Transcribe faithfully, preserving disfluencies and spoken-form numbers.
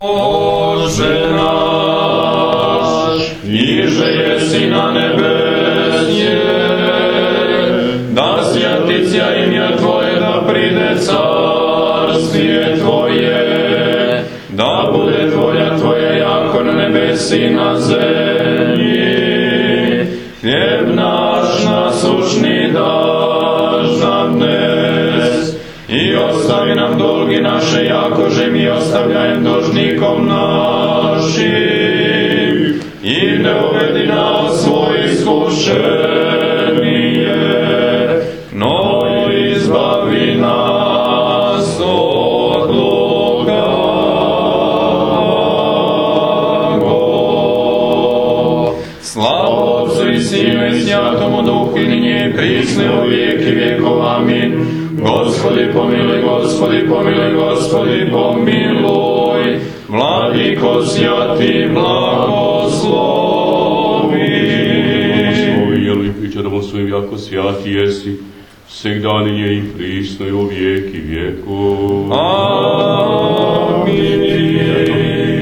Bože naš, niže jesi na nebesje, da svjatića imja Tvoje, da pride carstije Tvoje, da bude volja Tvoja jako na nebesi i na zemlji. Hljeb naš nasušni daš nam dnes i ostavi nam dolgi naše, jakože mi ostavljajem dužnikom našim, i ne uvedi nas svoje iskušenje, no izbavi nas od lukavog. Slava Otcu i Sinu i Svjatomu Duhu i nyní i prisne u vijeki vjekov. Amin. Gospodi pomiluj, Gospodi pomiluj, Gospodi pomiluj, Vladiko svjati blagoslovi. Blagoslovi, jel i pričaramo svojim jako svjati jesi, всех дани je i prisno i u vijeki vjekov. Amin.